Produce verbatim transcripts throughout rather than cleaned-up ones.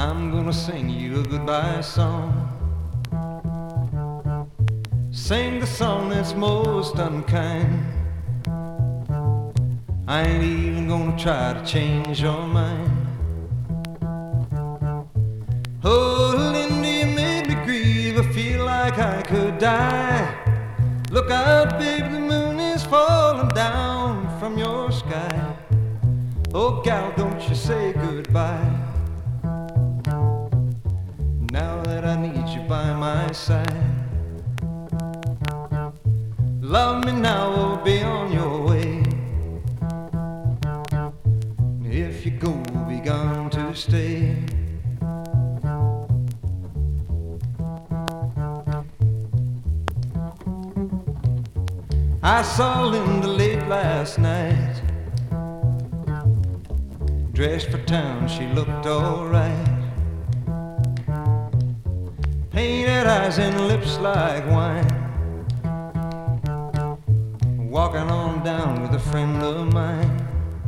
I'm gonna sing you a goodbye song. Sing the song that's most unkind. I ain't even gonna try to change your mind. Oh, Linda, you made me grieve. I feel like I could die. Look out, baby, the moon is falling down from your sky. Oh, gal, don't you say goodbye. Now that I need you by my side. Love me now or be on your way. If you go, be gone to stay. I saw Linda late last night. Dressed for town, she looked alright. Painted eyes and lips like wine. Walking on down with a friend of mine.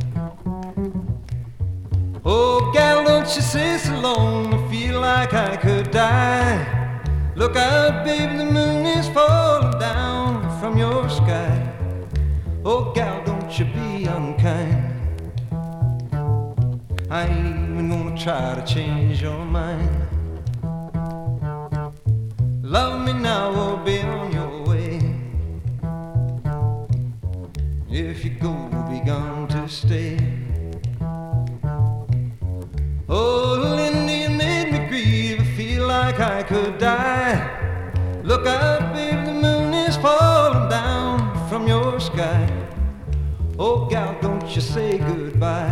Oh, gal, don't you sit so long. I feel like I could die. Look out, baby, the moon is falling down from your sky. Oh, gal, don't you be unkind. I ain't even gonna try to change your mind. Love me now or be on your way. If you go, be gone to stay. Oh, Linda, you made me grieve. I feel like I could die. Look out, baby, the moon is falling down from your sky. Oh, gal, don't you say goodbye.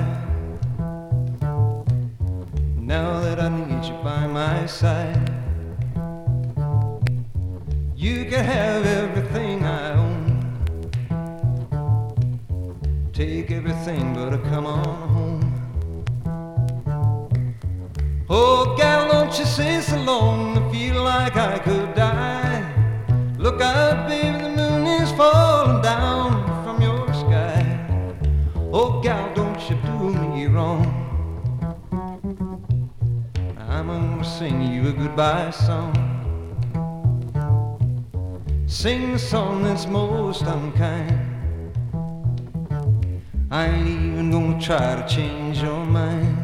Now that I need you by my side. You can have everything I own. Take everything but a come on home. Oh, gal, don't you sit so long. I feel like I could die. Look out, baby, the moon is falling down from your sky. Oh, gal, don't you do me wrong. I'm gonna sing you a goodbye song. Sing the song that's most unkind. I ain't even gonna try to change your mind.